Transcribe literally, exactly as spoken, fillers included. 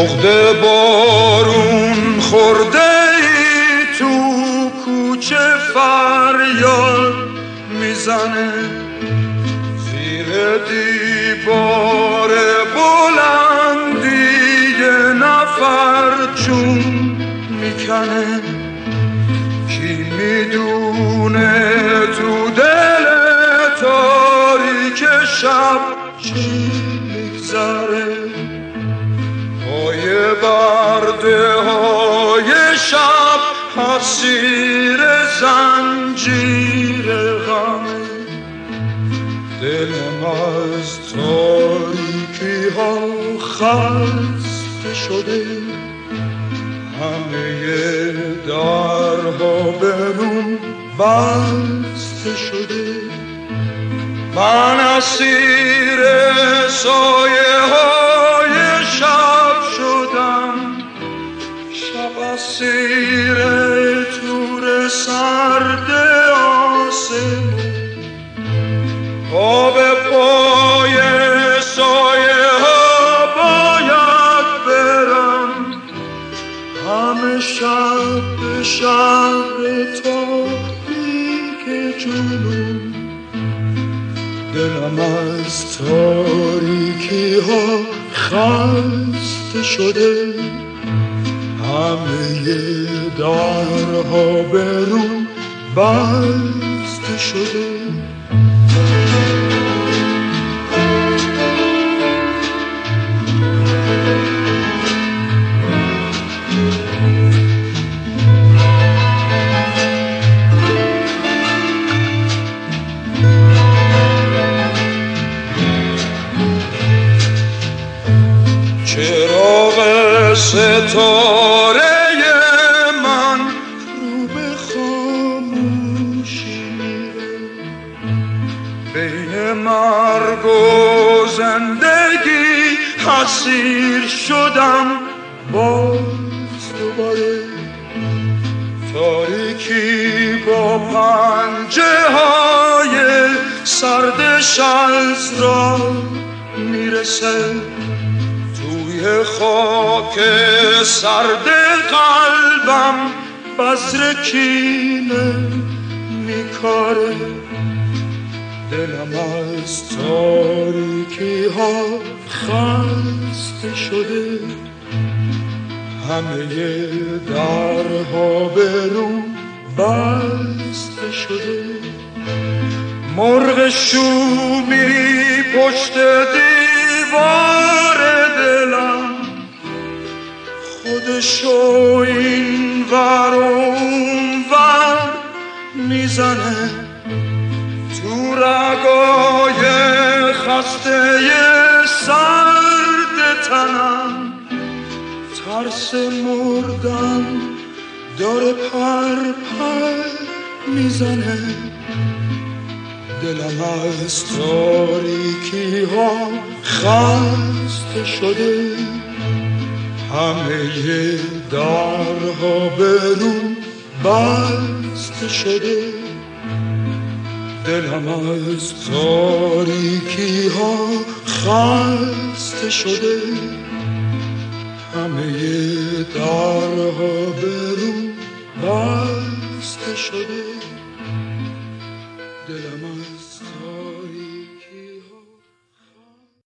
عقده بارون خورده ای تو کوچه فریاد میزنه، زیر دیوار بلندی یه نفر جون میکنه. کی میدونه تو دل تاریک شب چی میگذره، پای برده های شب اسیر زنجیر غمه. دلم از تاریکی ها خسته شده، همه درها به روم بسته شده. من اسیر سایه های شب شدم، شب اسیر تور سرد آسمون. پا به پای سایه ها باید برم، همه شب به شهر تاریک جنون. دلم از تاریکی ها خسته شده، همه درها به روم بسته شده. چراغ ستاره من رو به خاموشی میره، بین مرگ و زندگی اسیر شدم باز دوباره. تاریکی با پنجه های سردش از راه میرسه، توی خاک سرد قلبم بذر کینه میکاره. دلم از تاریکی ها خسته شده، همه درها به روم بسته شده. مرغ شومی پشت دیوار دلم، خودشو این ور اون ور میزنه. تو رگای خسته سرد تنم ترس مردن داره پر پر میزنه. دلم از تاریکی ها خسته شده، همه درها به روم بسته شده. دلم از تاریکی ها خسته شده، همه درها به روم بسته شده. دلم